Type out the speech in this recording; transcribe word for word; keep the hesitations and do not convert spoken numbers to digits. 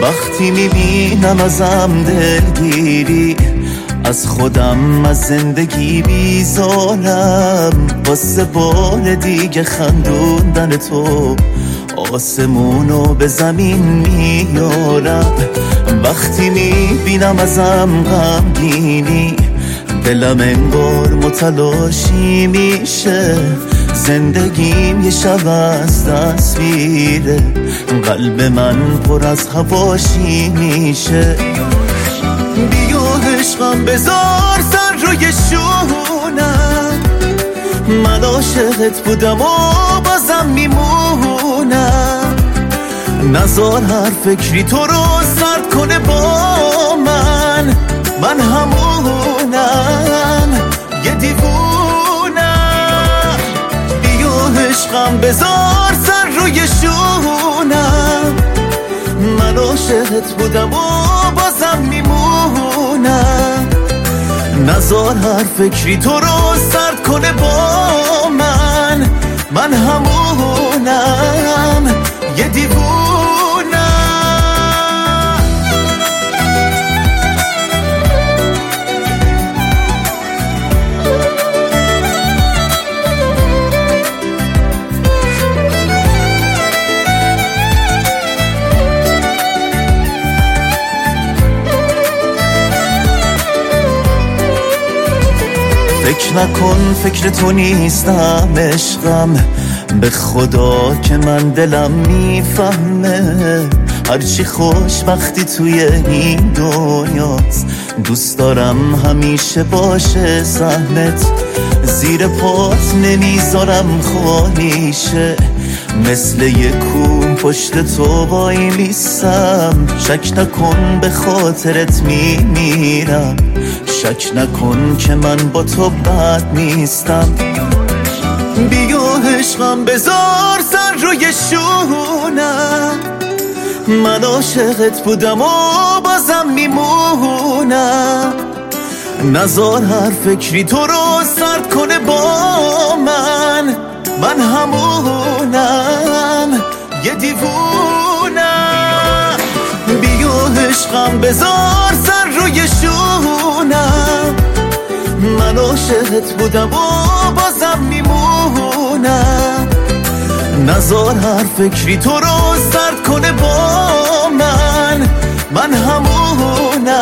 وقتی میبینم ازم دلگیری، از خودم از زندگی بیزارم، واسه بار دیگه خندوندن تو آسمونو به زمین میارم. وقتی میبینم ازم غمگینی، دلم انگار متلاشی میشه، زندگیم یه شب از دست میره، قلب من پر از هواشی میشه. بیا عشقم بذار سر روی شونم، من عاشقت بودم و بازم میمونم، نزار هر فکری تو رو سرد کنه با من، من همونم یه دیوونم. بیا عشقم بذار سر روی شونم، من عاشقت بودم و بازم میمونم، نزار هر فکری تو رو سرد کنه با من، من همونم یه دیوونم. فکر نکن فکر تو نیستم عشقم، به خدا که من دلم میفهمه، هرچی خوشبختی توی این دنیاست، دوست دارم همیشه باشه سهمت، زیر پات نمیذارم خالیشه، مثل یه کوم پشت تو وای میستم، شک نکن به خاطرت میمیرم، شک نکن که من با تو بد نیستم. بیا عشقم بذار سر روی شونم، من عاشقت بودم و بازم میمونم، نزار هر فکری تو رو سرد کنه با من، من همونم یه دیوونم. بیا عشقم بذار سر روی شونم، من عاشقت بودم و بازم میمونم، نزار هر فکری تو رو سرد کنه با من، من همونم